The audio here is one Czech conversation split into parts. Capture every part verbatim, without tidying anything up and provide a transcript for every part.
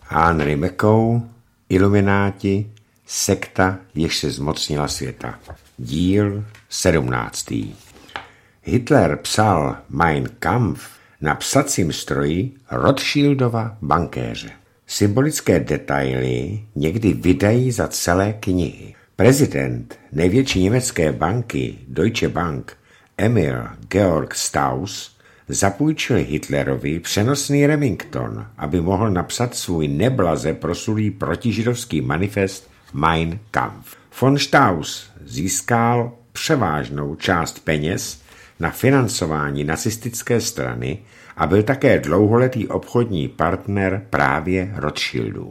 Henry Beckow, Ilumináti, sekta, jež se zmocnila světa. Díl sedmnáctý. Hitler psal Mein Kampf na psacím stroji Rothschildova bankéře. Symbolické detaily někdy vydají za celé knihy. Prezident největší německé banky Deutsche Bank Emil Georg Strauss zapůjčil Hitlerovi přenosný Remington, aby mohl napsat svůj neblaze proslulý protižidovský manifest Mein Kampf. Von Strauss získal převážnou část peněz na financování nacistické strany a byl také dlouholetý obchodní partner právě Rothschildů.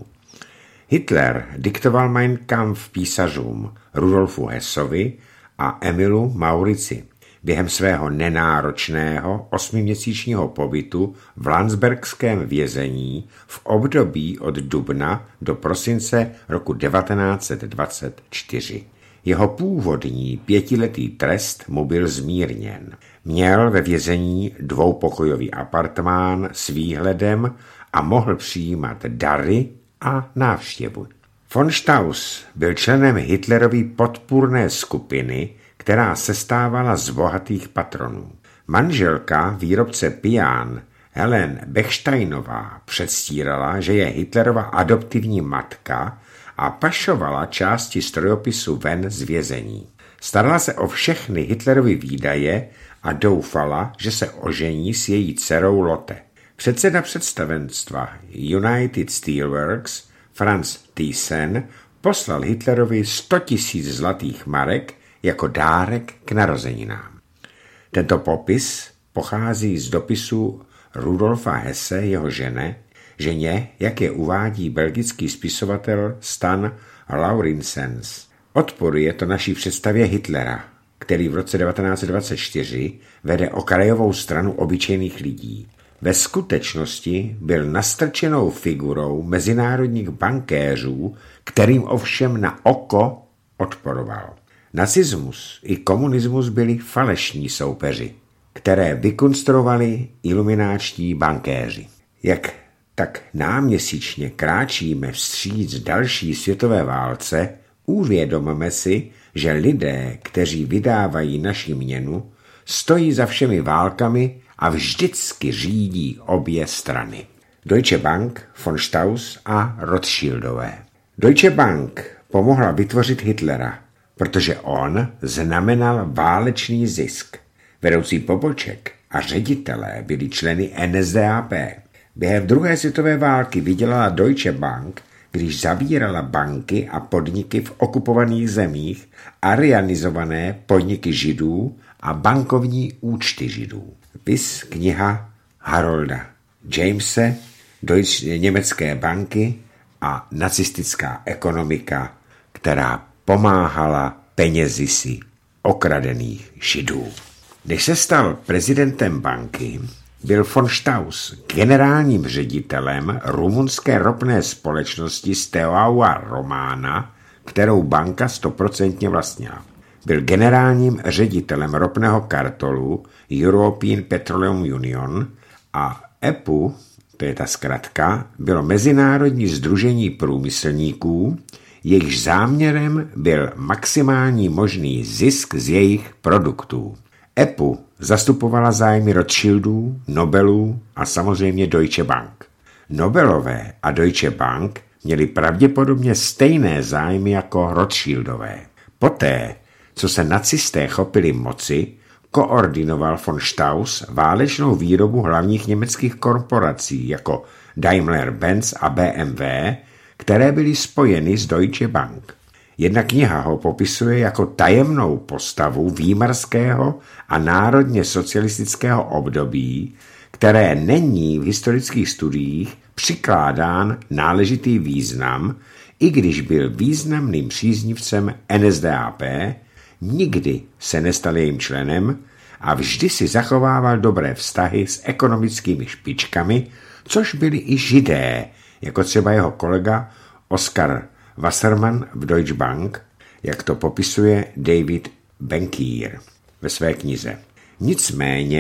Hitler diktoval Mein Kampf písařům Rudolfu Hessovi a Emilu Maurici během svého nenáročného osmiměsíčního pobytu v landsbergském vězení v období od dubna do prosince roku devatenáct set dvacet čtyři. Jeho původní pětiletý trest mu byl zmírněn. Měl ve vězení dvoupokojový apartmán s výhledem a mohl přijímat dary a návštěvu. Von Strauss byl členem Hitlerovy podpůrné skupiny, která sestávala z bohatých patronů. Manželka výrobce pián Helen Bechsteinová předstírala, že je Hitlerova adoptivní matka a pašovala části strojopisu ven z vězení. Starala se o všechny Hitlerovy výdaje a doufala, že se ožení s její dcerou Lotte. Předseda představenstva United Steelworks Franz Thyssen poslal Hitlerovi sto tisíc zlatých marek jako dárek k narozeninám. Tento popis pochází z dopisu Rudolfa Hesse, jeho žene, ženě, jak je uvádí belgický spisovatel Stan Laurinsens. Odporuje to naší představě Hitlera, který v roce devatenáct set dvacet čtyři vede okrajovou stranu obyčejných lidí. Ve skutečnosti byl nastrčenou figurou mezinárodních bankéřů, kterým ovšem na oko odporoval. Nacismus i komunismus byli falešní soupeři, které vykonstruovali ilumináčtí bankéři. Jak tak náměsíčně kráčíme vstříc další světové válce, uvědomme si, že lidé, kteří vydávají naši měnu, stojí za všemi válkami a vždycky řídí obě strany. Deutsche Bank, von Strauss a Rothschildové. Deutsche Bank pomohla vytvořit Hitlera, protože on znamenal válečný zisk. Vedoucí poboček a ředitelé byli členy N S D A P. Během druhé světové války vydělala Deutsche Bank, když zavírala banky a podniky v okupovaných zemích, arianizované podniky židů a bankovní účty židů. Viz kniha Harolda Jamese, Deutsche, německé banky a nacistická ekonomika, která pomáhala penězi si okradených židů. Když se stal prezidentem banky, byl von Strauss generálním ředitelem rumunské ropné společnosti Steaua Romana, kterou banka stoprocentně vlastnila. Byl generálním ředitelem ropného kartelu European Petroleum Union a E P U, to je ta zkratka, bylo mezinárodní sdružení průmyslníků, jejichž záměrem byl maximální možný zisk z jejich produktů. E P U zastupovala zájmy Rothschildů, Nobelů a samozřejmě Deutsche Bank. Nobelové a Deutsche Bank měli pravděpodobně stejné zájmy jako Rothschildové. Poté, co se nacisté chopili moci, koordinoval von Strauss válečnou výrobu hlavních německých korporací jako Daimler-Benz a B M W, které byly spojeny s Deutsche Bank. Jedna kniha ho popisuje jako tajemnou postavu výmarského a národně socialistického období, které není v historických studiích přikládán náležitý význam, i když byl významným příznivcem N S D A P, nikdy se nestal jejím členem a vždy si zachovával dobré vztahy s ekonomickými špičkami, což byli i židé, jako třeba jeho kolega Oskar Wassermann v Deutsche Bank, jak to popisuje David Benkier ve své knize. Nicméně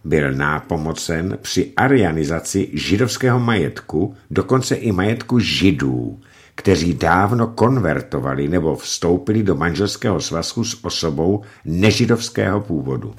byl nápomocen při arianizaci židovského majetku, dokonce i majetku židů, kteří dávno konvertovali nebo vstoupili do manželského svazku s osobou nežidovského původu.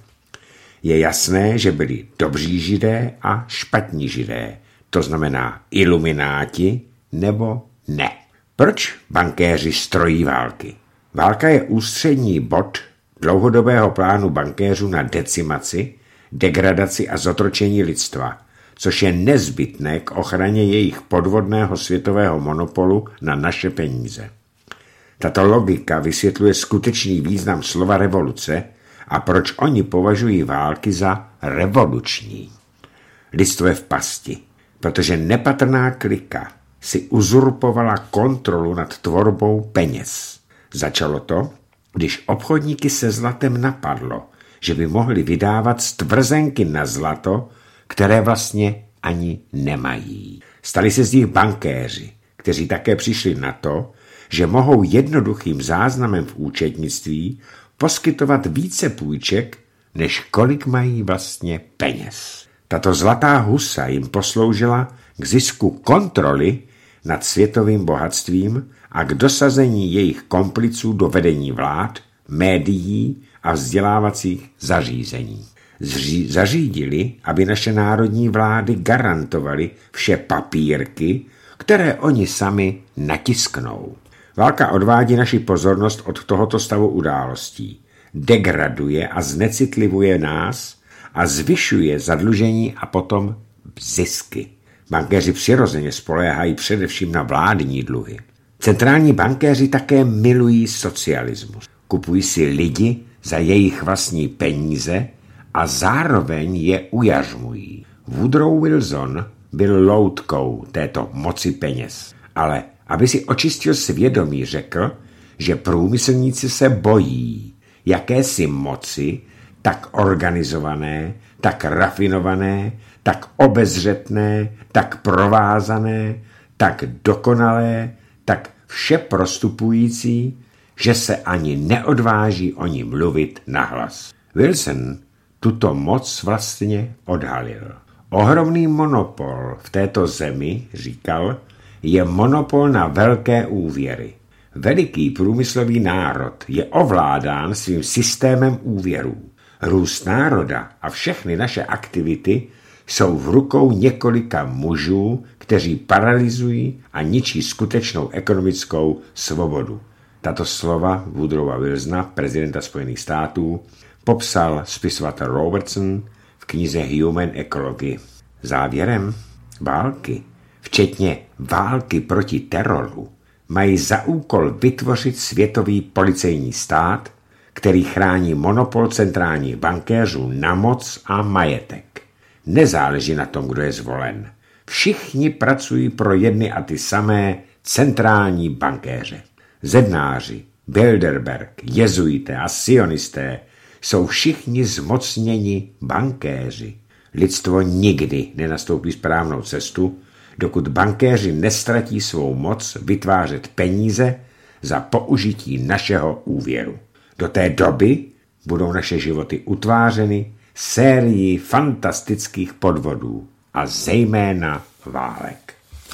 Je jasné, že byli dobří židé a špatní židé, to znamená ilumináti nebo ne. Proč bankéři strojí války? Válka je ústřední bod dlouhodobého plánu bankéřů na decimaci, degradaci a zotročení lidstva, což je nezbytné k ochraně jejich podvodného světového monopolu na naše peníze. Tato logika vysvětluje skutečný význam slova revoluce a proč oni považují války za revoluční. Lidstvo je v pasti, protože nepatrná klika si uzurpovala kontrolu nad tvorbou peněz. Začalo to, když obchodníky se zlatem napadlo, že by mohli vydávat stvrzenky na zlato, které vlastně ani nemají. Stali se z nich bankéři, kteří také přišli na to, že mohou jednoduchým záznamem v účetnictví poskytovat více půjček, než kolik mají vlastně peněz. Tato zlatá husa jim posloužila k zisku kontroly nad světovým bohatstvím a k dosazení jejich kompliců do vedení vlád, médií a vzdělávacích zařízení. Zří, zařídili, aby naše národní vlády garantovaly vše papírky, které oni sami natisknou. Válka odvádí naši pozornost od tohoto stavu událostí, degraduje a znecitlivuje nás a zvyšuje zadlužení a potom zisky. Bankéři přirozeně spoléhají především na vládní dluhy. Centrální bankéři také milují socialismus. Kupují si lidi za jejich vlastní peníze a zároveň je ujařmují. Woodrow Wilson byl loutkou této moci peněz, ale aby si očistil svědomí, řekl, že průmyslníci se bojí jakési moci, tak organizované, tak rafinované, tak obezřetné, tak provázané, tak dokonalé, tak vše prostupující, že se ani neodváží o ní mluvit nahlas. Wilson tuto moc vlastně odhalil. Ohromný monopol v této zemi, říkal, je monopol na velké úvěry. Veliký průmyslový národ je ovládán svým systémem úvěrů. Růst národa a všechny naše aktivity jsou v rukou několika mužů, kteří paralyzují a ničí skutečnou ekonomickou svobodu. Tato slova Woodrowa Wilsona, prezidenta Spojených států, popsal spisovatel Robertson v knize Human Ecology. Závěrem, války, včetně války proti teroru, mají za úkol vytvořit světový policejní stát, který chrání monopol centrálních bankéřů na moc a majetek. Nezáleží na tom, kdo je zvolen. Všichni pracují pro jedny a ty samé centrální bankéře. Zednáři, Bilderberg, jezuité a sionisté jsou všichni zmocněni bankéři. Lidstvo nikdy nenastoupí správnou cestu, dokud bankéři nestratí svou moc vytvářet peníze za použití našeho úvěru. Do té doby budou naše životy utvářeny sérií fantastických podvodů a zejména válek.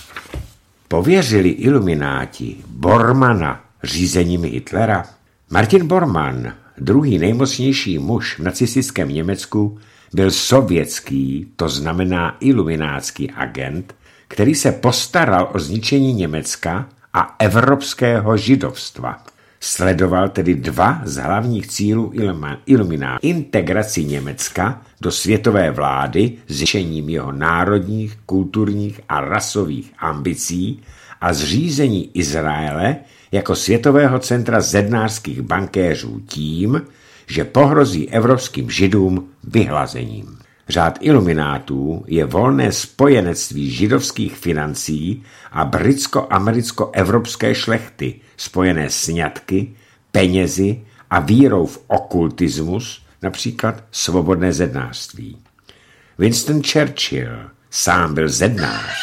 Pověřili ilumináti Bormana řízením Hitlera. Martin Bormann, druhý nejmocnější muž v nacistickém Německu, byl sovětský, to znamená iluminátský agent, který se postaral o zničení Německa a evropského židovstva. Sledoval tedy dva z hlavních cílů iluminátů. Integraci Německa do světové vlády zničením jeho národních, kulturních a rasových ambicí a zřízení Izraele jako světového centra zednářských bankéřů tím, že pohrozí evropským židům vyhlazením. Řád iluminátů je volné spojenectví židovských financí a britsko-americko-evropské šlechty, spojené sňatky, penězi a vírou v okultismus, například svobodné zednářství. Winston Churchill sám byl zednář.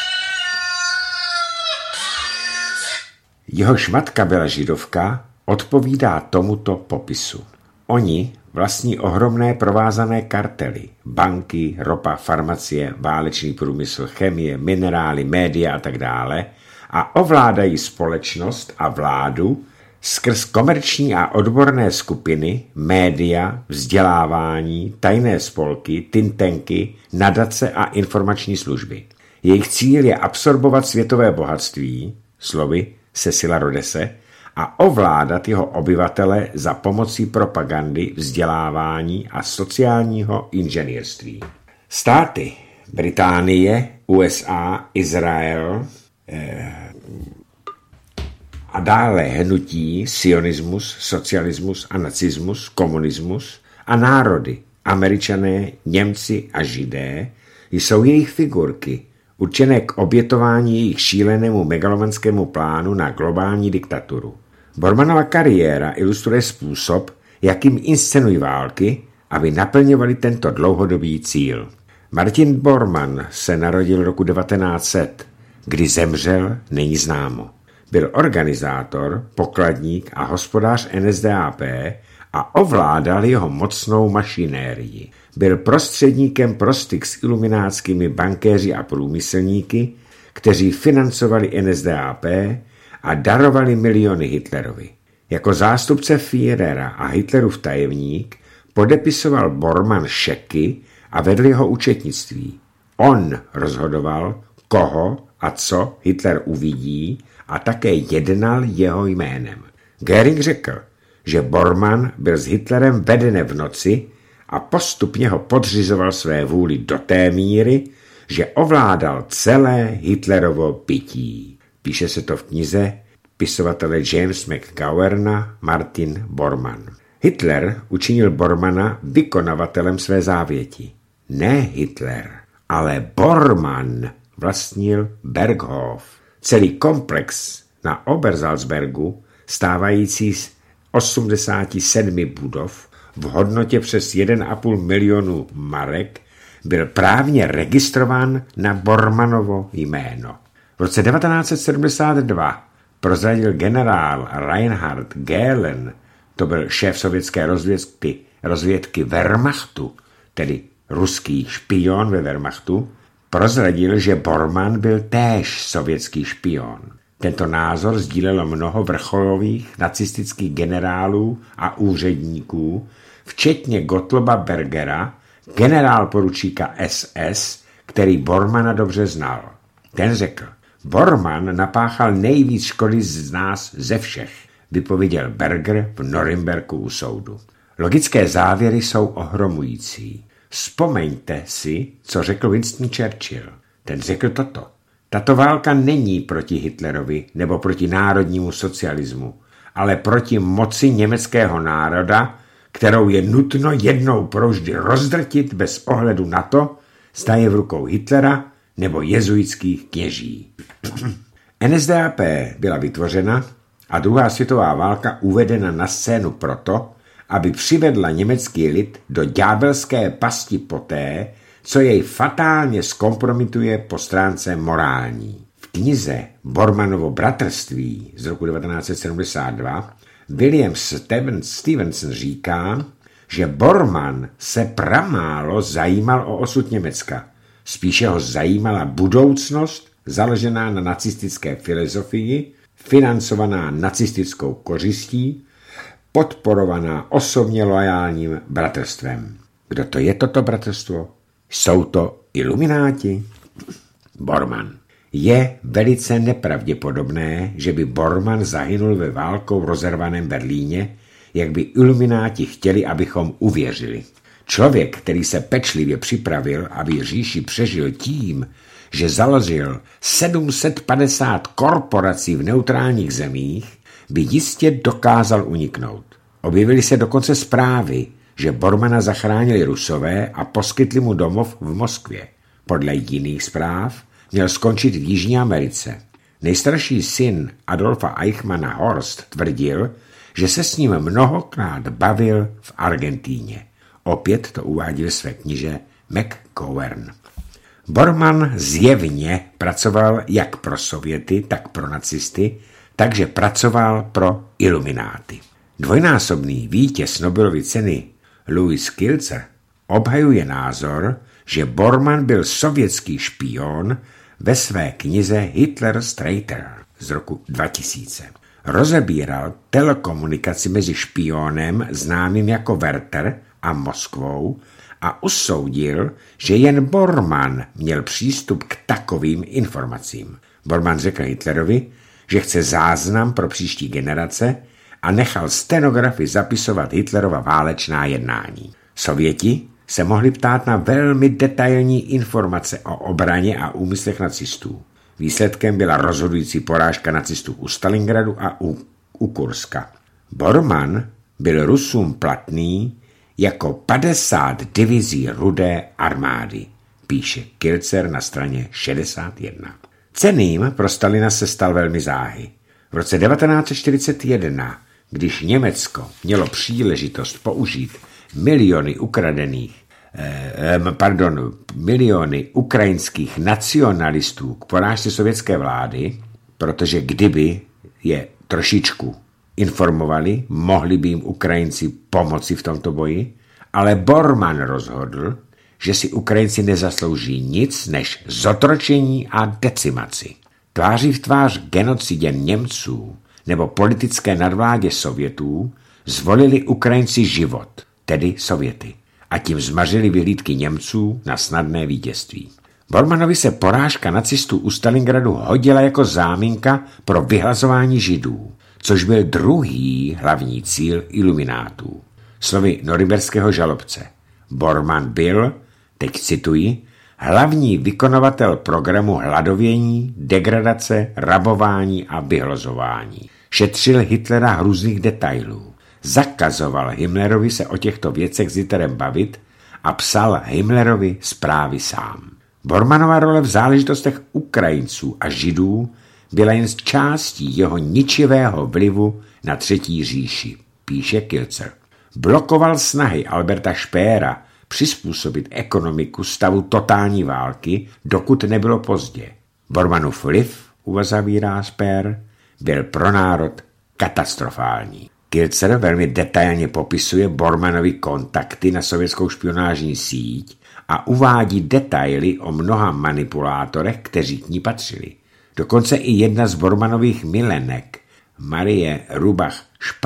Jehož matka byla židovka, odpovídá tomuto popisu. oni vlastní ohromné provázané kartely, banky, ropa, farmacie, válečný průmysl, chemie, minerály, média a tak dále a ovládají společnost a vládu skrz komerční a odborné skupiny, média, vzdělávání, tajné spolky, tintenky, nadace a informační služby. Jejich cíl je absorbovat světové bohatství, slovy Cecila Rhodese, a ovládat jeho obyvatele za pomocí propagandy, vzdělávání a sociálního inženýrství. Státy Británie, U S A, Izrael eh, a dále hnutí sionismus, socialismus a nacismus, komunismus a národy, Američané, Němci a Židé, jsou jejich figurky, určené k obětování jejich šílenému megalomanskému plánu na globální diktaturu. Bormannova kariéra ilustruje způsob, jakým inscenují války, aby naplňovali tento dlouhodobý cíl. Martin Bormann se narodil roku devatenáct set, kdy zemřel, není známo. Byl organizátor, pokladník a hospodář N S D A P a ovládal jeho mocnou mašinérii. Byl prostředníkem pro styk s iluminátskými bankéři a průmyslníky, kteří financovali N S D A P a darovali miliony Hitlerovi. Jako zástupce Führera a Hitlerův tajemník podepisoval Bormann šeky a vedl jeho účetnictví. On rozhodoval, koho a co Hitler uvidí a také jednal jeho jménem. Göring řekl, že Bormann byl s Hitlerem veden v noci a postupně ho podřizoval své vůli do té míry, že ovládal celé Hitlerovo bytí. Píše se to v knize pisovatele James McGowerna Martin Bormann. Hitler učinil Bormanna vykonavatelem své závěti. Ne Hitler, ale Bormann vlastnil Berghof. Celý komplex na Obersalzbergu, stávající z osmdesáti sedmi budov v hodnotě přes jeden a půl milionu marek, byl právně registrován na Bormannovo jméno. V roce devatenáct set sedmdesát dva prozradil generál Reinhard Gehlen, to byl šéf sovětské rozvědky, rozvědky Wehrmachtu, tedy ruský špion ve Wehrmachtu, prozradil, že Bormann byl též sovětský špion. Tento názor sdílelo mnoho vrcholových nacistických generálů a úředníků, včetně Gottloba Bergera, generálporučíka S S, který Bormanna dobře znal. Ten řekl, Bormann napáchal nejvíc škody z nás ze všech, vypověděl Berger v Norimberku u soudu. Logické závěry jsou ohromující. Vzpomeňte si, co řekl Winston Churchill. Ten řekl toto. Tato válka není proti Hitlerovi nebo proti národnímu socialismu, ale proti moci německého národa, kterou je nutno jednou provždy rozdrtit bez ohledu na to, zda je v rukou Hitlera nebo jezuitských kněží. N S D A P byla vytvořena a druhá světová válka uvedena na scénu proto, aby přivedla německý lid do ďábelské pasti poté, co jej fatálně zkompromituje po stránce morální. V knize Bormannovo bratrství z roku devatenáct set sedmdesát dva William Stevenson říká, že Bormann se pramálo zajímal o osud Německa. Spíše ho zajímala budoucnost založená na nacistické filozofii, financovaná nacistickou kořistí, podporovaná osobně loajálním bratrstvem. Kdo to je toto bratrstvo? Jsou to ilumináti? Bormann. Je velice nepravděpodobné, že by Bormann zahynul ve válkou rozervaném Berlíně, jak by ilumináti chtěli, abychom uvěřili. Člověk, který se pečlivě připravil, aby říši přežil tím, že založil sedm set padesát korporací v neutrálních zemích, by jistě dokázal uniknout. Objevily se dokonce zprávy, že Bormanna zachránili Rusové a poskytli mu domov v Moskvě. Podle jiných zpráv měl skončit v Jižní Americe. Nejstarší syn Adolfa Eichmanna Horst tvrdil, že se s ním mnohokrát bavil v Argentíně. Opět to uvádí ve své knize McGovern. Bormann zjevně pracoval jak pro Sověty, tak pro nacisty, takže pracoval pro ilumináty. Dvojnásobný vítěz Nobelovy ceny Louis Kilzer obhajuje názor, že Bormann byl sovětský špion ve své knize Hitler's Traitor z roku dva tisíce. Rozebíral telekomunikaci mezi špionem známým jako Werther a Moskvou a usoudil, že jen Bormann měl přístup k takovým informacím. Bormann řekl Hitlerovi, že chce záznam pro příští generace a nechal stenografy zapisovat Hitlerova válečná jednání. Sověti se mohli ptát na velmi detailní informace o obraně a úmyslech nacistů. Výsledkem byla rozhodující porážka nacistů u Stalingradu a u, u Kurska. Bormann byl Rusům platný jako padesát divizí Rudé armády, píše Kilzer na straně šedesát jedna. Cenným pro Stalina se stal velmi záhy. V roce devatenáct set čtyřicet jedna, když Německo mělo příležitost použít miliony ukradených, eh, pardon, miliony ukrajinských nacionalistů k porážce sovětské vlády, protože kdyby je trošičku informovali, mohli by jim Ukrajinci pomoci v tomto boji, ale Bormann rozhodl, že si Ukrajinci nezaslouží nic než zotročení a decimaci. Tváří v tvář genocidě Němců nebo politické nadvládě Sovětů zvolili Ukrajinci život, tedy Sověty, a tím zmařili vyhlídky Němců na snadné vítězství. Bormannovi se porážka nacistů u Stalingradu hodila jako záminka pro vyhlazování Židů, což byl druhý hlavní cíl iluminátů. Slovy norimberského žalobce. Bormann byl, teď cituji, hlavní vykonovatel programu hladovění, degradace, rabování a vyhlazování. Šetřil Hitlera hrůzných detailů. Zakazoval Himmlerovi se o těchto věcech s Hitlerem bavit a psal Himmlerovi zprávy sám. Bormannova role v záležitostech Ukrajinců a Židů byla jen částí jeho ničivého vlivu na Třetí říši, píše Kilzer. Blokoval snahy Alberta Speera přizpůsobit ekonomiku stavu totální války, dokud nebylo pozdě. Bormannův vliv, uzavírá Speer, byl pro národ katastrofální. Kilzer velmi detailně popisuje Bormannovy kontakty na sovětskou špionážní síť a uvádí detaily o mnoha manipulátorech, kteří k ní patřili. Dokonce i jedna z Bormannových milenek, Marie Rubach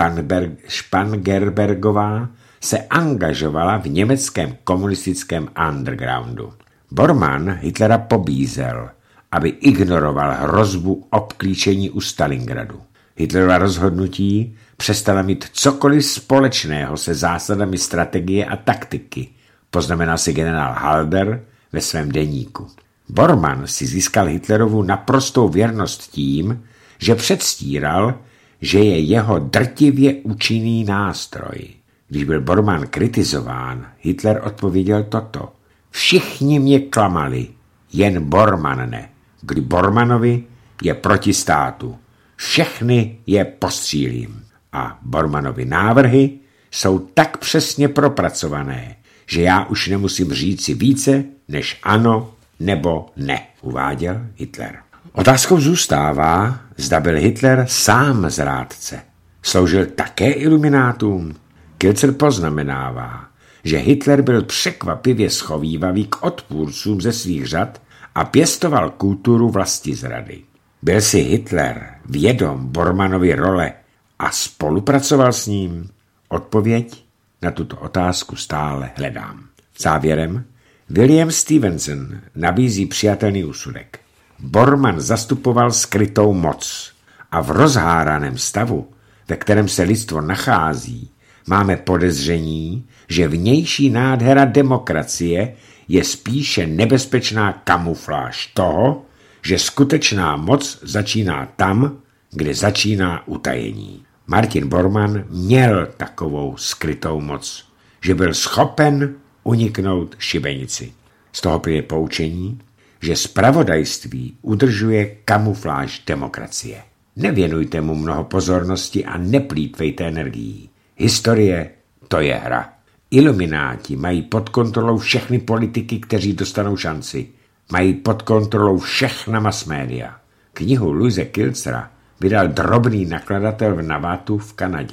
Spangerbergová, se angažovala v německém komunistickém undergroundu. Bormann Hitlera pobízel, aby ignoroval hrozbu obklíčení u Stalingradu. Hitlerova rozhodnutí přestala mít cokoliv společného se zásadami strategie a taktiky, poznamenal si generál Halder ve svém deníku. Bormann si získal Hitlerovu naprostou věrnost tím, že předstíral, že je jeho drtivě účinný nástroj. Když byl Bormann kritizován, Hitler odpověděl toto. Všichni mě klamali, jen Bormann ne. Kdy Bormannovi je proti státu. Všechny je postřílím. A Bormannovy návrhy jsou tak přesně propracované, že já už nemusím říci více než ano nebo ne, uváděl Hitler. Otázkou zůstává, zda byl Hitler sám zrádce. Sloužil také iluminátům. Kilzer poznamenává, že Hitler byl překvapivě schovívavý k odpůrcům ze svých řad a pěstoval kulturu vlastizrady. Byl si Hitler vědom Bormannovy role a spolupracoval s ním? Odpověď na tuto otázku stále hledám. Závěrem, William Stevenson nabízí přijatelný úsudek. Bormann zastupoval skrytou moc a v rozháraném stavu, ve kterém se lidstvo nachází, máme podezření, že vnější nádhera demokracie je spíše nebezpečná kamufláž toho, že skutečná moc začíná tam, kde začíná utajení. Martin Bormann měl takovou skrytou moc, že byl schopen uniknout šibenici. Z toho plyne poučení, že zpravodajství udržuje kamufláž demokracie. Nevěnujte mu mnoho pozornosti a neplýtvejte energií. Historie, to je hra. Ilumináti mají pod kontrolou všechny politiky, kteří dostanou šanci. Mají pod kontrolou všechna masmédia. Knihu Louise Kilzera vydal drobný nakladatel v Navatu v Kanadě.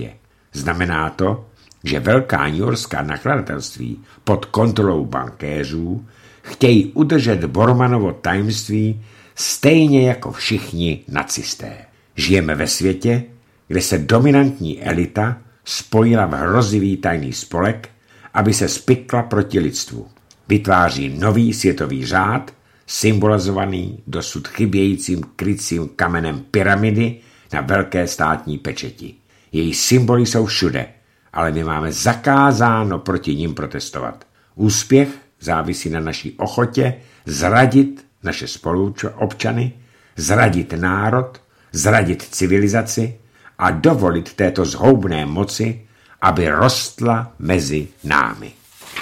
Znamená to, že velká newyorská nakladatelství pod kontrolou bankéřů chtějí udržet Bormannovo tajemství stejně jako všichni nacisté. Žijeme ve světě, kde se dominantní elita spojila v hrozivý tajný spolek, aby se spikla proti lidstvu. Vytváří nový světový řád, symbolizovaný dosud chybějícím krycím kamenem pyramidy na velké státní pečeti. Její symboly jsou všude, ale my máme zakázáno proti nim protestovat. Úspěch závisí na naší ochotě zradit naše spoluobčany, zradit národ, zradit civilizaci a dovolit této zhoubné moci, aby rostla mezi námi.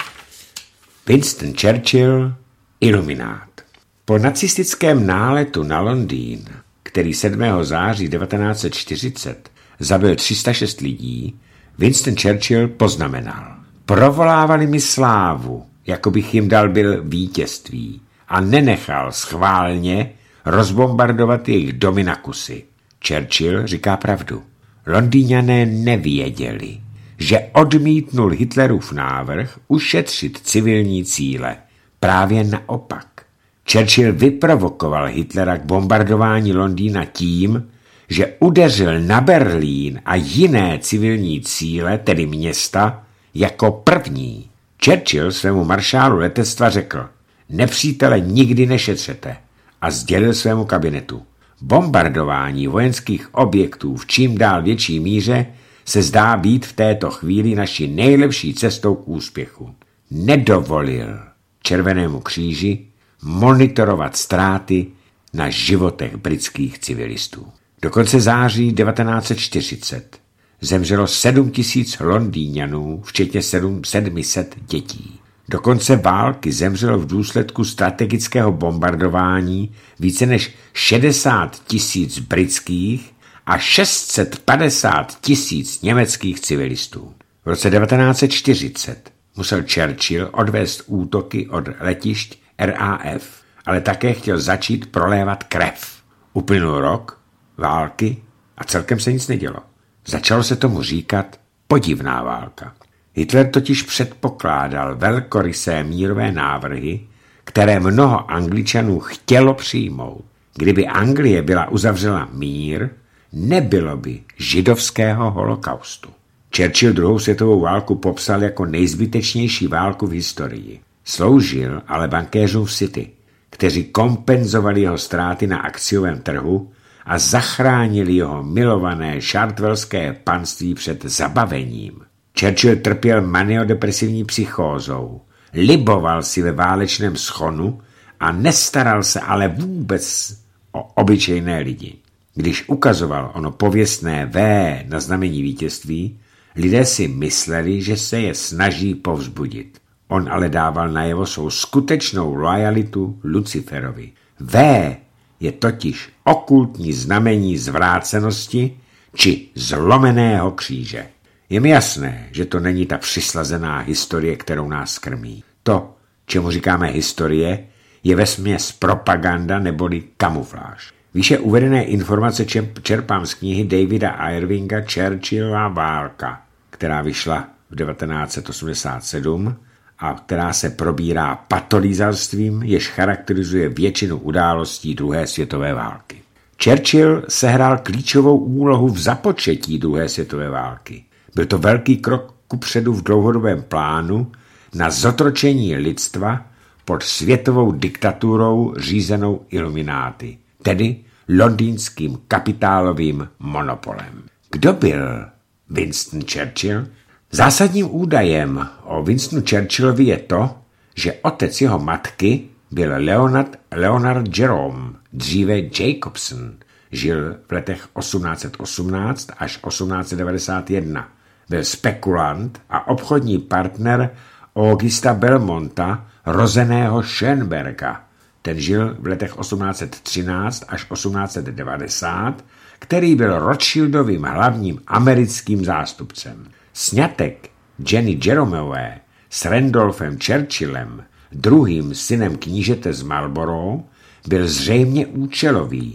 Winston Churchill, iluminát. Po nacistickém náletu na Londýn, který sedmého září devatenáct set čtyřicet zabil tři sta šest lidí, Winston Churchill poznamenal: provolávali mi slávu, jako bych jim dal byl vítězství, a nenechal schválně rozbombardovat jejich domy na kusy. Churchill říká pravdu. Londýňané nevěděli, že odmítnul Hitlerův návrh ušetřit civilní cíle. Právě naopak. Churchill vyprovokoval Hitlera k bombardování Londýna tím, že udeřil na Berlín a jiné civilní cíle, tedy města, jako první. Churchill svému maršálu letectva řekl: nepřítele nikdy nešetřete, a sdělil svému kabinetu: bombardování vojenských objektů v čím dál větší míře se zdá být v této chvíli naší nejlepší cestou k úspěchu. Nedovolil Červenému kříži monitorovat ztráty na životech britských civilistů. Do konce září devatenáct set čtyřicet zemřelo sedm tisíc Londýňanů, včetně sedm set dětí. Do konce války zemřelo v důsledku strategického bombardování více než šedesát tisíc britských a šest set padesát tisíc německých civilistů. V roce devatenáct set čtyřicet musel Churchill odvést útoky od letišť R A F, ale také chtěl začít prolévat krev. Uplynul rok války a celkem se nic nedělo. Začalo se tomu říkat podivná válka. Hitler totiž předpokládal velkorysé mírové návrhy, které mnoho Angličanů chtělo přijmout. Kdyby Anglie byla uzavřela mír, nebylo by židovského holokaustu. Churchill druhou světovou válku popsal jako nejzbytečnější válku v historii. Sloužil ale bankéřům v City, kteří kompenzovali jeho ztráty na akciovém trhu a zachránili jeho milované šartvelské panství před zabavením. Churchill trpěl maniodepresivní psychózou, liboval si ve válečném schonu a nestaral se ale vůbec o obyčejné lidi. Když ukazoval ono pověstné V na znamení vítězství, lidé si mysleli, že se je snaží povzbudit. On ale dával najevo svou skutečnou lojalitu Luciferovi. V je totiž okultní znamení zvrácenosti či zlomeného kříže. Je mi jasné, že to není ta přislazená historie, kterou nás krmí. To, čemu říkáme historie, je vesměs propaganda neboli kamufláž. Výše uvedené informace čerpám z knihy Davida Irvinga Churchillova válka, která vyšla v devatenáct set osmdesát sedm a která se probírá patolízarstvím, jež charakterizuje většinu událostí druhé světové války. Churchill sehrál klíčovou úlohu v započetí druhé světové války. Byl to velký krok kupředu v dlouhodobém plánu na zotročení lidstva pod světovou diktaturou řízenou ilumináty, tedy londýnským kapitálovým monopolem. Kdo byl Winston Churchill? Zásadním údajem o Winstonu Churchillovi je to, že otec jeho matky byl Leonard, Leonard Jerome, dříve Jacobson. Žil v letech osmnáct set osmnáct až osmnáct set devadesát jedna. Byl spekulant a obchodní partner Augusta Belmonta, rozeného Schönberga. Ten žil v letech osmnáct set třináct až osmnáct set devadesát, který byl Rothschildovým hlavním americkým zástupcem. Sňatek Jenny Jeromové s Randolphem Churchillem, druhým synem knížete z Marlborough, byl zřejmě účelový,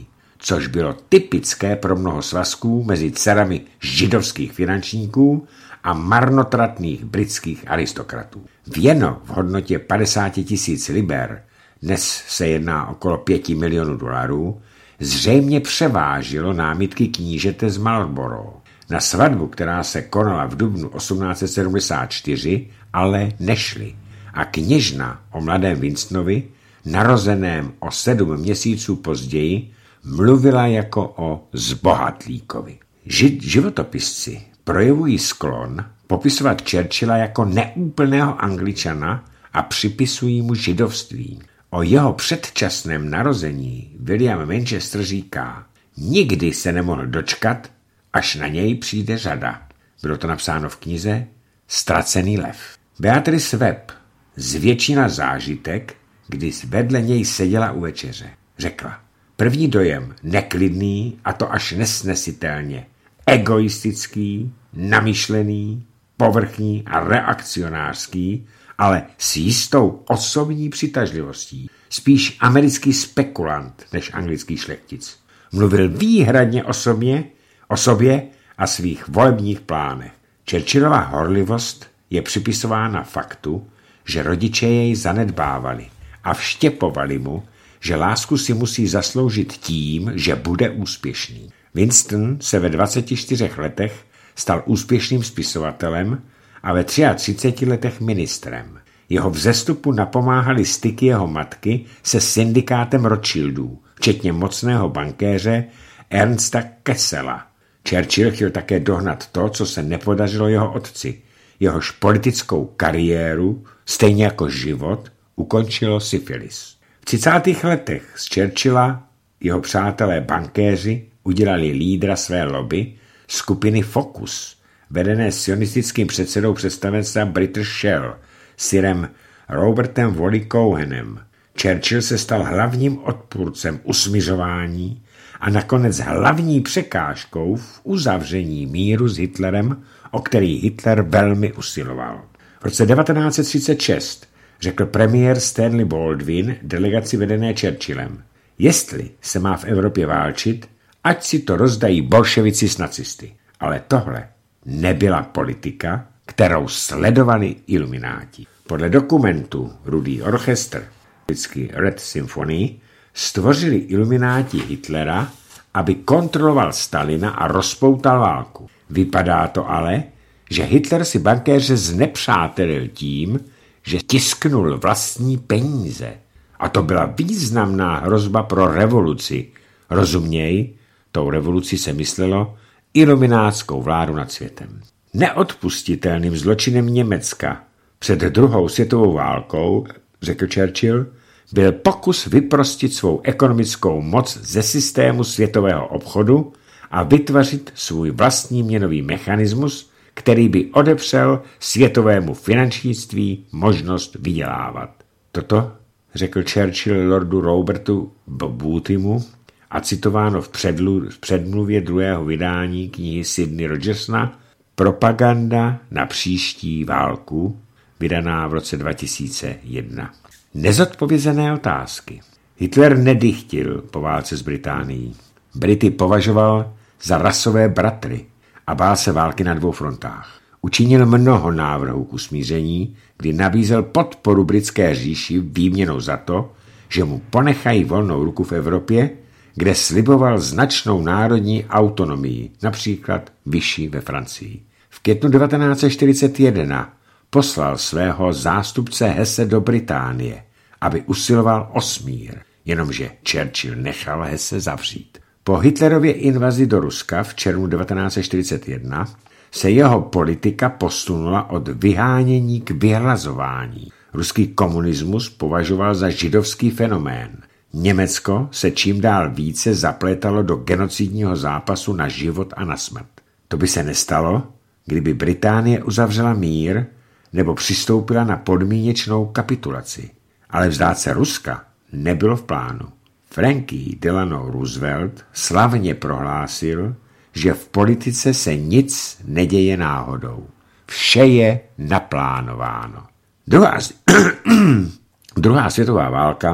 což bylo typické pro mnoho svazků mezi dcerami židovských finančníků a marnotratných britských aristokratů. Věno v hodnotě padesát tisíc liber, dnes se jedná okolo pěti milionů dolarů, zřejmě převážilo námitky knížete z Marlborough. Na svatbu, která se konala v dubnu osmnáct set sedmdesát čtyři, ale nešli a kněžna o mladém Winstonovi, narozeném o sedm měsíců později, mluvila jako o zbohatlíkovi. Ži- životopisci projevují sklon popisovat Churchilla jako neúplného Angličana a připisují mu židovství. O jeho předčasném narození William Manchester říká: nikdy se nemohl dočkat, až na něj přijde řada. Bylo to napsáno v knize Ztracený lev. Beatrice Webb zvětšila zážitek, když vedle něj seděla u večeře. Řekla: první dojem neklidný, a to až nesnesitelně, egoistický, namyšlený, povrchní a reakcionářský, ale s jistou osobní přitažlivostí. Spíš americký spekulant než anglický šlechtic. Mluvil výhradně o sobě, o sobě a svých volebních plánech. Churchillova horlivost je připisována faktu, že rodiče jej zanedbávali a vštěpovali mu, že lásku si musí zasloužit tím, že bude úspěšný. Winston se ve dvaceti čtyřech letech stal úspěšným spisovatelem a ve třiceti třech letech ministrem. Jeho vzestupu napomáhaly styky jeho matky se syndikátem Rothschildů, včetně mocného bankéře Ernsta Kessela. Churchill chtěl také dohnat to, co se nepodařilo jeho otci. Jehož politickou kariéru, stejně jako život, ukončilo syfilis. V třicátých letech z Churchilla jeho přátelé bankéři udělali lídra své lobby, skupiny Focus, vedené sionistickým předsedou představenstva British Shell, sirem Robertem Wally Cohenem. Churchill se stal hlavním odpůrcem usmiřování a nakonec hlavní překážkou v uzavření míru s Hitlerem, o který Hitler velmi usiloval. V roce devatenáct set třicet šest řekl premiér Stanley Baldwin delegaci vedené Churchillem: jestli se má v Evropě válčit, ať si to rozdají bolševici s nacisty. Ale tohle nebyla politika, kterou sledovali ilumináti. Podle dokumentu Rudý orchestr, vždycky Red Symphony, stvořili ilumináti Hitlera, aby kontroloval Stalina a rozpoutal válku. Vypadá to ale, že Hitler si bankéře znepřátelil tím, že tisknul vlastní peníze. A to byla významná hrozba pro revoluci. Rozuměj, tou revoluci se myslelo iluminátskou vládu nad světem. Neodpustitelným zločinem Německa před druhou světovou válkou, řekl Churchill, byl pokus vyprostit svou ekonomickou moc ze systému světového obchodu a vytvořit svůj vlastní měnový mechanismus, který by odepřel světovému finančnictví možnost vydělávat. Toto řekl Churchill lordu Robertu Boothemu a citováno v, předlu, v předmluvě druhého vydání knihy Sidney Rogersona Propaganda na příští válku, vydaná v roce dva tisíce jedna. Nezodpovězené otázky. Hitler nedychtil po válce s Británií. Brity považoval za rasové bratry a bál se války na dvou frontách. Učinil mnoho návrhů k usmíření, kdy nabízel podporu britské říši výměnou za to, že mu ponechají volnou ruku v Evropě, kde sliboval značnou národní autonomii, například Vichy ve Francii. V květnu devatenáct set čtyřicet jedna poslal svého zástupce Hesse do Británie, aby usiloval o smír, jenomže Churchill nechal Hesse zavřít. Po Hitlerově invazi do Ruska v červnu devatenáct set čtyřicet jedna se jeho politika posunula od vyhánění k vyhlazování. Ruský komunismus považoval za židovský fenomén. Německo se čím dál více zaplétalo do genocidního zápasu na život a na smrt. To by se nestalo, kdyby Británie uzavřela mír nebo přistoupila na podmínečnou kapitulaci. Ale vzdát se Ruska nebylo v plánu. Franklin Delano Roosevelt slavně prohlásil, že v politice se nic neděje náhodou. Vše je naplánováno. Druhá, Druhá světová válka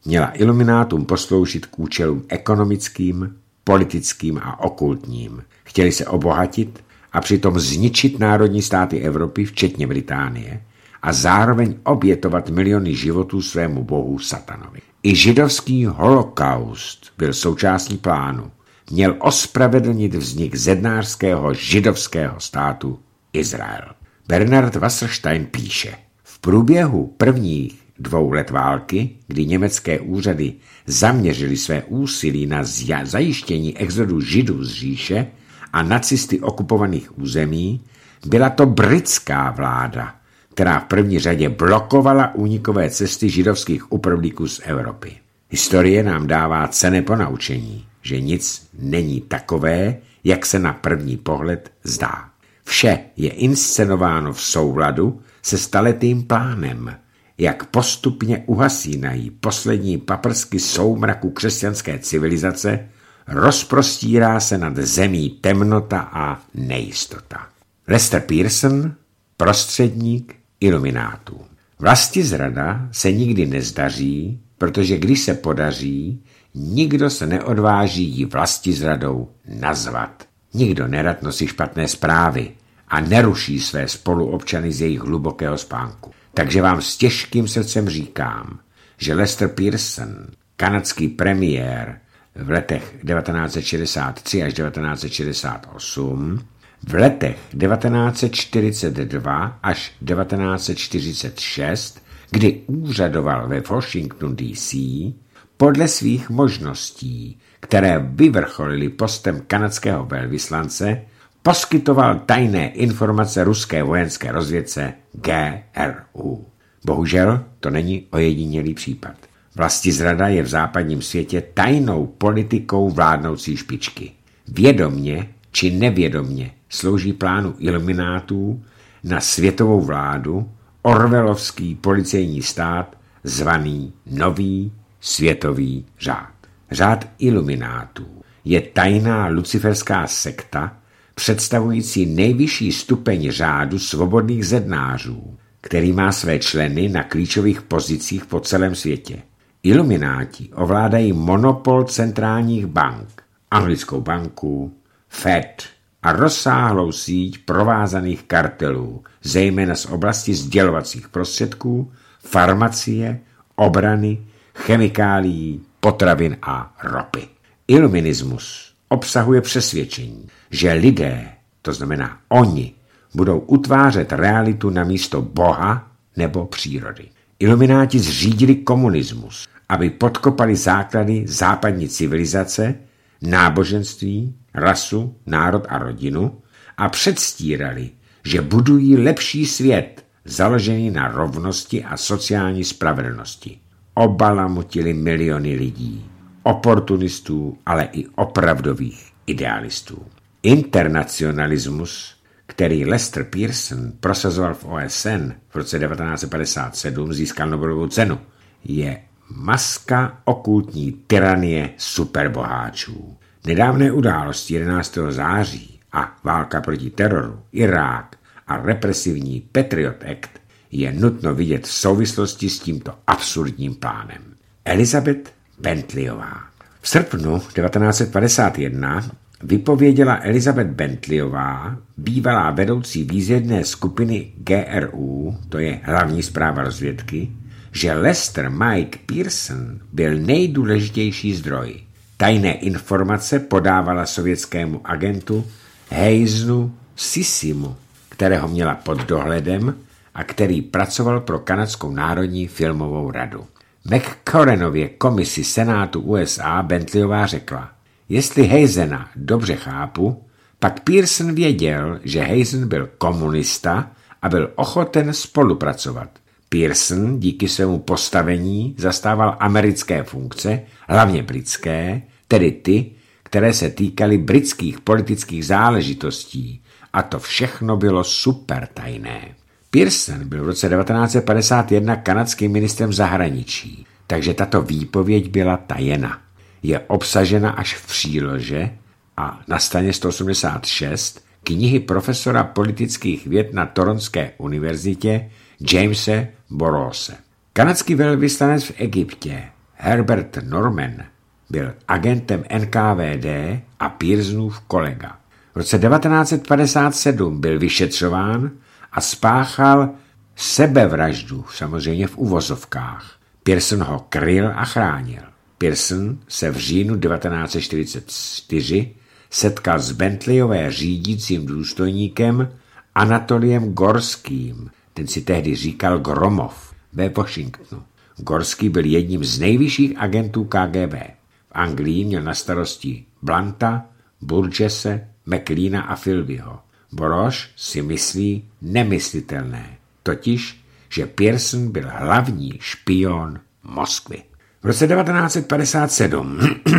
měla iluminátům posloužit k účelům ekonomickým, politickým a okultním. Chtěli se obohatit a přitom zničit národní státy Evropy, včetně Británie, a zároveň obětovat miliony životů svému bohu satanovi. I židovský holokaust byl součástí plánu. Měl ospravedlnit vznik zednářského židovského státu Izrael. Bernard Wasserstein píše, v průběhu prvních dvou let války, kdy německé úřady zaměřily své úsilí na zajištění exodu židů z říše a nacisty okupovaných území, byla to britská vláda, která v první řadě blokovala únikové cesty židovských uprchlíků z Evropy. Historie nám dává cenné ponaučení, že nic není takové, jak se na první pohled zdá. Vše je inscenováno v souladu se staletým plánem, jak postupně uhasínají poslední paprsky soumraku křesťanské civilizace, rozprostírá se nad zemí temnota a nejistota. Lester Pearson, prostředník iluminátů. Vlastizrada se nikdy nezdaří, protože když se podaří, nikdo se neodváží ji vlastizradou nazvat. Nikdo nerad nosí špatné zprávy a neruší své spoluobčany z jejich hlubokého spánku. Takže vám s těžkým srdcem říkám, že Lester Pearson, kanadský premiér v letech devatenáct set šedesát tři až devatenáct set šedesát osm, v letech devatenáct set čtyřicet dva až devatenáct set čtyřicet šest, kdy úřadoval ve Washington D C, podle svých možností, které vyvrcholily postem kanadského velvyslance, poskytoval tajné informace ruské vojenské rozvědce G R U. Bohužel to není ojedinělý případ. Vlastizrada je v západním světě tajnou politikou vládnoucí špičky. Vědomně či nevědomně slouží plánu iluminátů na světovou vládu, orwellovský policejní stát zvaný Nový světový řád. Řád iluminátů je tajná luciferská sekta, představující nejvyšší stupeň řádu svobodných zednářů, který má své členy na klíčových pozicích po celém světě. Ilumináti ovládají monopol centrálních bank, anglickou banku, Fed a rozsáhlou síť provázaných kartelů, zejména z oblasti sdělovacích prostředků, farmacie, obrany, chemikálií, potravin a ropy. Iluminismus obsahuje přesvědčení, že lidé, to znamená oni, budou utvářet realitu na místo Boha nebo přírody. Ilumináti zřídili komunismus, aby podkopali základy západní civilizace, náboženství, rasu, národ a rodinu a předstírali, že budují lepší svět, založený na rovnosti a sociální spravedlnosti. Obalamutili miliony lidí, oportunistů, ale i opravdových idealistů. Internacionalismus, který Lester Pearson prosazoval v O S N v roce devatenáct set padesát sedm, získal Nobelovu cenu, je maska okultní tyranie superboháčů. Nedávné události jedenáctého září a válka proti teroru, Irák a represivní Patriot Act je nutno vidět v souvislosti s tímto absurdním plánem. Elizabeth Bentleyová. V srpnu devatenáct set padesát jedna vypověděla Elizabeth Bentleyová, bývalá vedoucí výzvědné skupiny G R U, to je hlavní zpráva rozvědky, že Lester Mike Pearson byl nejdůležitější zdroj. Tajné informace podávala sovětskému agentu Hazenu Sissimu, kterého měla pod dohledem a který pracoval pro Kanadskou národní filmovou radu. McCorrenově komisi Senátu U S A Bentleyová řekla, jestli Hazena dobře chápu, pak Pearson věděl, že Hazen byl komunista a byl ochoten spolupracovat. Pearson díky svému postavení zastával americké funkce, hlavně britské, tedy ty, které se týkaly britských politických záležitostí, a to všechno bylo super tajné. Pearson byl v roce devatenáct set padesát jedna kanadským ministrem zahraničí, takže tato výpověď byla tajena. Je obsažena až v přílože a na straně sto osmdesát šest knihy profesora politických věd na Toronské univerzitě Jamese Borose. Kanadský velvyslanec v Egyptě Herbert Norman byl agentem N K V D a Pearsonův kolega. V roce devatenáct set padesát sedm byl vyšetřován a spáchal sebevraždu, samozřejmě v uvozovkách. Pearson ho kryl a chránil. Pearson se v říjnu devatenáct set čtyřicet čtyři setkal s Bentleyové řídícím důstojníkem Anatoliem Gorským, ten si tehdy říkal Gromov, ve Washingtonu. Gorský byl jedním z nejvyšších agentů K G B. V Anglii měl na starosti Blanta, Burgesse, McLeana a Philbyho. Boroš si myslí nemyslitelné, totiž, že Pearson byl hlavní špion Moskvy. V roce devatenáct set padesát sedm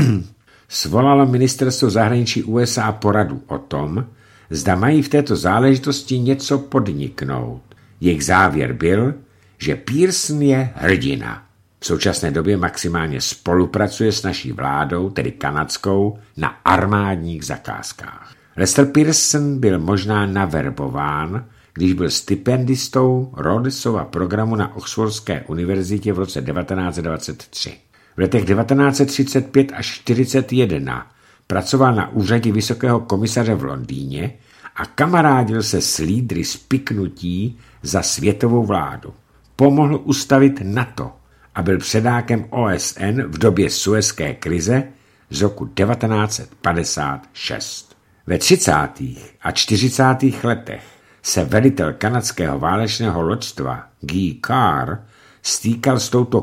svolalo ministerstvo zahraničí U S A poradu o tom, zda mají v této záležitosti něco podniknout. Jejich závěr byl, že Pearson je hrdina. V současné době maximálně spolupracuje s naší vládou, tedy kanadskou, na armádních zakázkách. Lester Pearson byl možná naverbován, když byl stipendistou Rhodesova programu na Oxfordské univerzitě v roce devatenáct set dvacet tři. V letech devatenáct set třicet pět až čtyřicet jedna pracoval na úřadě Vysokého komisaře v Londýně a kamarádil se s lídry spiknutí za světovou vládu. Pomohl ustavit NATO a byl předákem O S N v době Suezské krize z roku devatenáct set padesát šest. Ve třicátých a čtyřicátých letech se velitel kanadského válečného loďstva Guy Carr stýkal s touto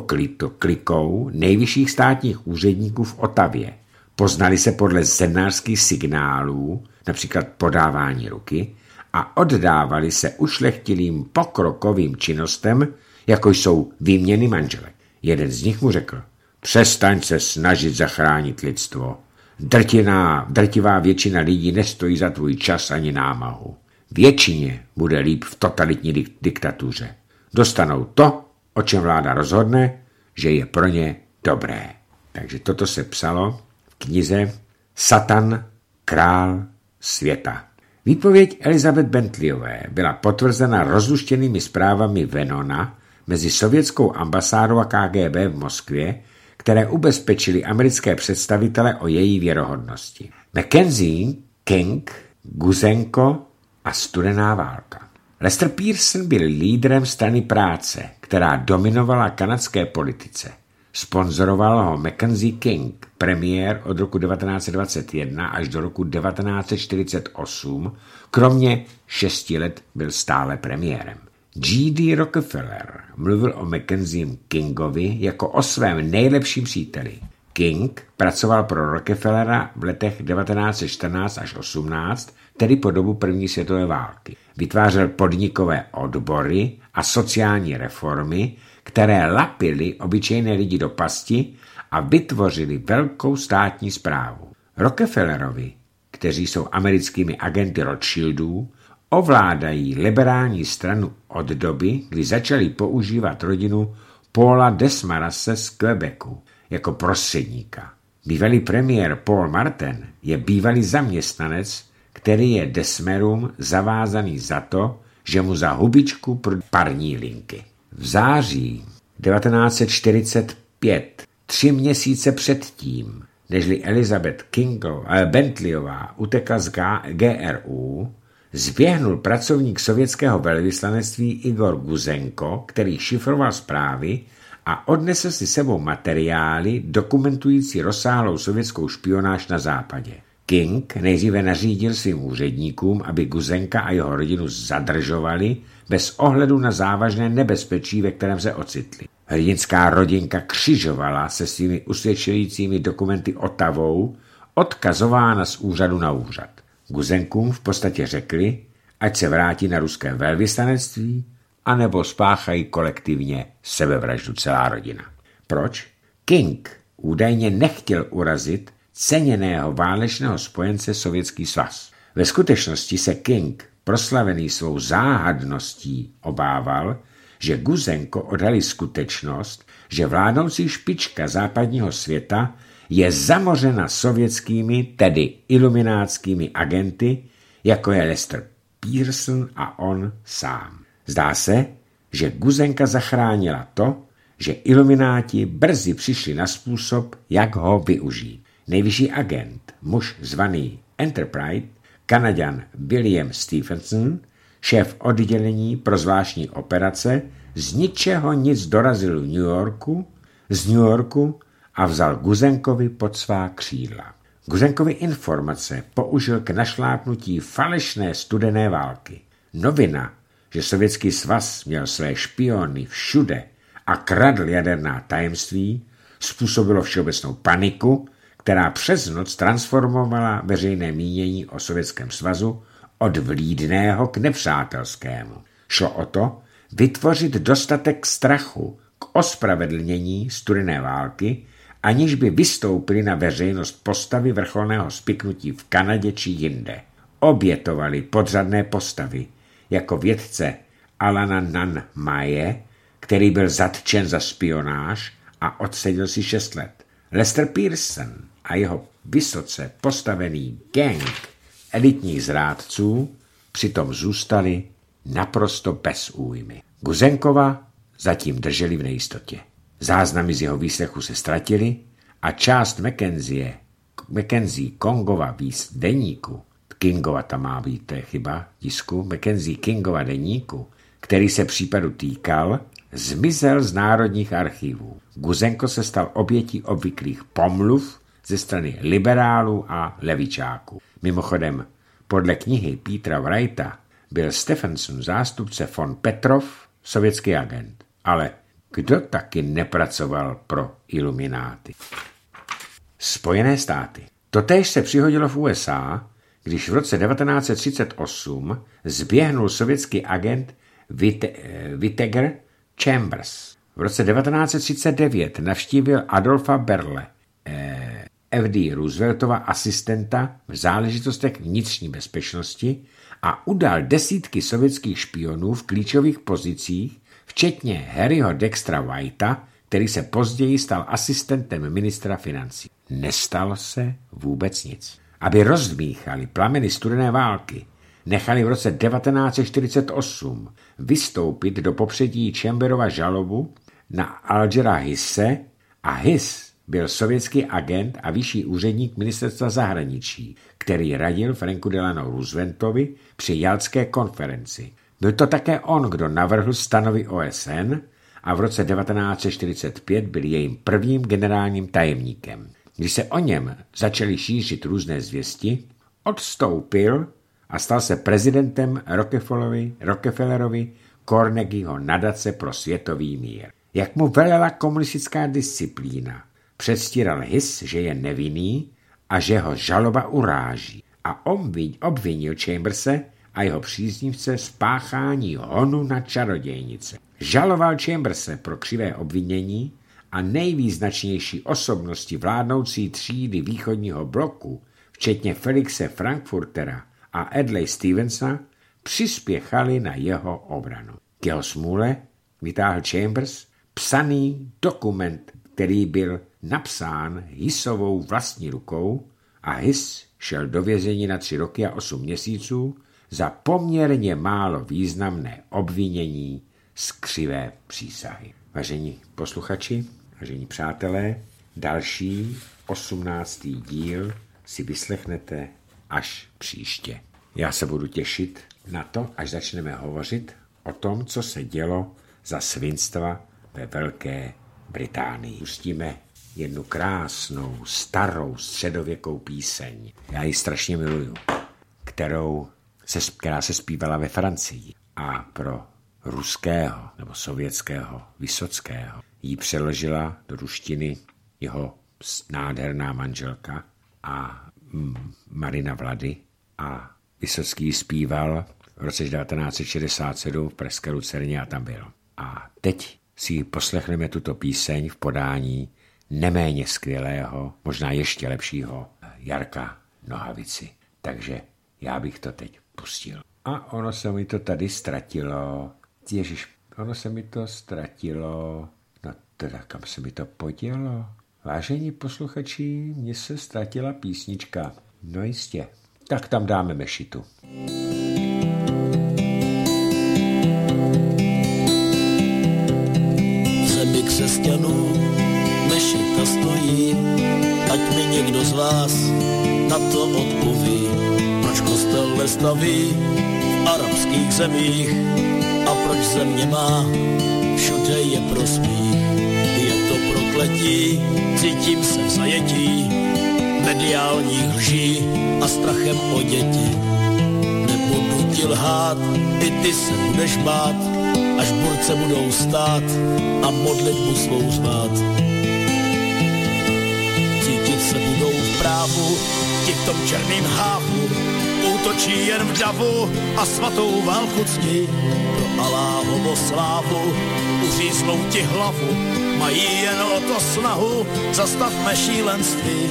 klikou nejvyšších státních úředníků v Otavě. Poznali se podle zednářských signálů, například podávání ruky, a oddávali se ušlechtilým pokrokovým činnostem, jako jsou výměny manželek. Jeden z nich mu řekl: přestaň se snažit zachránit lidstvo. Drtiná, drtivá většina lidí nestojí za tvůj čas ani námahu. Většině bude líp v totalitní dik- diktatuře. Dostanou to, o čem vláda rozhodne, že je pro ně dobré. Takže toto se psalo v knize Satan, král světa. Výpověď Elizabeth Bentleyové byla potvrzena rozluštěnými zprávami Vennona mezi sovětskou ambasádou a K G B v Moskvě, které ubezpečili americké představitele o její věrohodnosti. Mackenzie, King, Guzenko a studená válka. Lester Pearson byl lídrem strany práce, která dominovala kanadské politice. Sponzoroval ho Mackenzie King, premiér od roku devatenáct set dvacet jedna až do roku devatenáct set čtyřicet osm, kromě šesti let byl stále premiérem. G D Rockefeller mluvil o Mackenziem Kingovi jako o svém nejlepším příteli. King pracoval pro Rockefellera v letech devatenáct set čtrnáct až osmnáct, tedy po dobu první světové války. Vytvářel podnikové odbory a sociální reformy, které lapily obyčejné lidi do pasti a vytvořili velkou státní správu. Rockefellerovi, kteří jsou americkými agenty Rothschildů, ovládají liberální stranu od doby, kdy začali používat rodinu Paula Desmarase z Quebecu jako prostředníka. Bývalý premiér Paul Martin je bývalý zaměstnanec, který je Desmerům zavázaný za to, že mu za hubičku parní linky. V září devatenáct set čtyřicet pět, tři měsíce předtím, nežli Elizabeth Kingo, eh, Bentleyová utekla z G R U, zběhnul pracovník sovětského velvyslanectví Igor Guzenko, který šifroval zprávy a odnesl si sebou materiály dokumentující rozsáhlou sovětskou špionáž na západě. King nejdříve nařídil svým úředníkům, aby Guzenka a jeho rodinu zadržovali bez ohledu na závažné nebezpečí, ve kterém se ocitli. Hrdinská rodinka křižovala se svými usvědčujícími dokumenty Otavou, odkazována z úřadu na úřad. Guzenkům v podstatě řekli, ať se vrátí na ruské velvyslanectví, anebo spáchají kolektivně sebevraždu celá rodina. Proč? King údajně nechtěl urazit ceněného válečného spojence Sovětský svaz. Ve skutečnosti se King, proslavený svou záhadností, obával, že Guzenko odhalí skutečnost, že vládnoucí špička západního světa je zamořena sovětskými, tedy iluminátskými agenty, jako je Lester Pearson a on sám. Zdá se, že Guzenka zachránila to, že ilumináti brzy přišli na způsob, jak ho využít. Nejvyšší agent, muž zvaný Enterprise, Kanaďan William Stephenson, šéf oddělení pro zvláštní operace, z ničeho nic dorazil v New Yorku, z New Yorku a vzal Guzenkovi pod svá křídla. Guzenkovi informace použil k našlápnutí falešné studené války. Novina, že Sovětský svaz měl své špiony všude a kradl jaderná tajemství, způsobilo všeobecnou paniku, která přes noc transformovala veřejné mínění o Sovětském svazu od vlídného k nepřátelskému. Šlo o to vytvořit dostatek strachu k ospravedlnění studené války, aniž by vystoupili na veřejnost postavy vrcholného spiknutí v Kanadě či jinde. Obětovali podřadné postavy, jako vědce Alana Nan Maye, který byl zatčen za špionáž a odseděl si šest let. Lester Pearson a jeho vysoce postavený gang elitních zrádců přitom zůstali naprosto bez újmy. Guzenkova zatím drželi v nejistotě. Záznamy z jeho výslechu se ztratily a část Mackenzie, Mackenzie Kongova deníku, Kingova tam má být, to je chyba tisku, Mackenzie Kingova deníku, který se případu týkal, zmizel z národních archivů. Guzenko se stal obětí obvyklých pomluv ze strany liberálů a levičáků. Mimochodem, podle knihy Petra Wrighta byl Stephenson zástupce von Petrov, sovětský agent. Ale kdo taky nepracoval pro ilumináty? Spojené státy. Totéž se přihodilo v U S A, když v roce devatenáct set třicet osm zběhnul sovětský agent Whittaker Chambers. V roce devatenáct set třicet devět navštívil Adolfa Berle, eh, F D Rooseveltova asistenta v záležitostech vnitřní bezpečnosti a udal desítky sovětských špionů v klíčových pozicích, včetně Harryho Dextra Whitea, který se později stal asistentem ministra financí. Nestalo se vůbec nic. Aby rozdmíchali plameny studené války, nechali v roce devatenáct set čtyřicet osm vystoupit do popředí Chamberova žalobu na Algera Hisse a Hiss byl sovětský agent a vyšší úředník ministerstva zahraničí, který radil Franku Delano Rooseveltovi při Jaltské konferenci. Byl to také on, kdo navrhl stanovy O S N a v roce devatenáct set čtyřicet pět byl jejím prvním generálním tajemníkem. Když se o něm začaly šířit různé zvěsti, odstoupil a stal se prezidentem Rockefellerovi, Rockefellerovi Carnegieho nadace pro světový mír. Jak mu velela komunistická disciplína, předstíral Hiss, že je nevinný a že ho žaloba uráží a obvinil Chamberse a jeho příznivce z páchání honu na čarodějnice. Žaloval Chamberse pro křivé obvinění a nejvýznačnější osobnosti vládnoucí třídy východního bloku, včetně Felixe Frankfurtera a Adlai Stevensona, přispěchali na jeho obranu. K jeho smůle vytáhl Chambers psaný dokument, který byl napsán Hissovou vlastní rukou a Hiss šel do vězení na tři roky a osm měsíců za poměrně málo významné obvinění z křivé přísahy. Vážení posluchači, vážení přátelé, další osmnáctý díl si vyslechnete až příště. Já se budu těšit na to, až začneme hovořit o tom, co se dělo za svinstva ve Velké Británii. Pustíme jednu krásnou, starou, středověkou píseň. Já ji strašně miluju, kterou se, která se zpívala ve Francii a pro ruského nebo sovětského Vysockého ji přeložila do ruštiny jeho nádherná manželka a Marina Vlady a Vysocký zpíval v roce devatenáct set šedesát sedm v Pražské Lucerně a tam byl. A teď si poslechneme tuto píseň v podání neméně skvělého, možná ještě lepšího Jarka Nohavici. Takže já bych to teď pustil. A ono se mi to tady ztratilo. Ježiš, ono se mi to ztratilo. No teda, kam se mi to podělo? Vážení posluchači, mně se ztratila písnička. No jistě. Tak tam dáme mešitu. V zemi křesťanské křesťanů mešita stojí, ať mi někdo z vás na to odpoví, proč kostel nestaví v arabských zemích a proč země má všude je prospích. Je to prokletí, cítím se v zajetí mediálních lží a strachem o děti. Nebudu ti lhát, i ty se budeš bát, až borce budou stát a modlitbu svou zvát. Cítit se budou v právu, ti v tom černým hávu, útočí jen v davu a svatou válku ctí. Pro Aláhovo slávu uříznou ti hlavu, mají jen o to snahu, zastavme šílenství.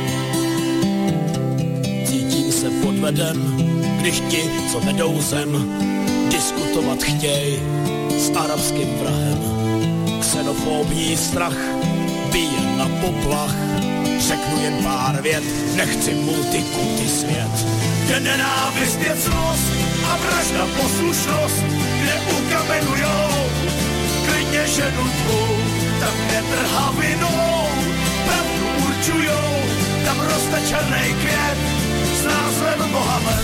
Cítím se podveden, když ti, co vedou zem, diskutovat chtěj s arabským vrahem. Xenofobní strach bije na poplach, řeknu jen pár vět, nechci multikulty svět. Kde nenávist je cnost a vražda poslušnost, kde ukamenujou klidně ženu tvou, tam netrhavinou pravdu určujou, tam roste černej květ s názvem Mohamed.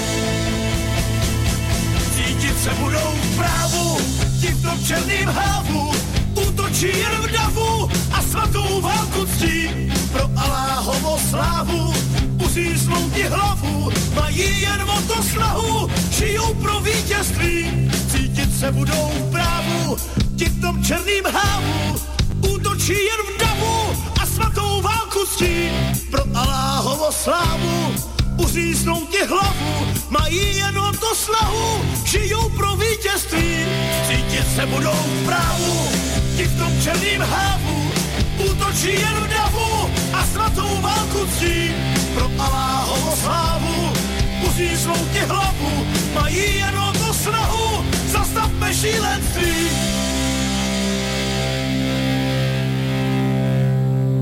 Cítit se budou v právu, ti v tom černým hávu, útočí jen v davu a svatou válku ctí. Pro Aláhovo slávu uříznou ti hlavu, mají jen o to snahu, žijou pro vítězství. Cítit se budou v právu, ti v tom černým hávu, útočí jen v davu a svatou válku ctí. Pro Aláhovo slávu uříznou ti hlavu, mají jen o to snahu, žijou pro vítězství. Cítit se budou v právu, ti v tom černým hávu, útočí jen v davu a svatou válku ctí. Pro Aláhovo slávu uříznou ti hlavu, mají jen o to snahu, zastavme šílenství.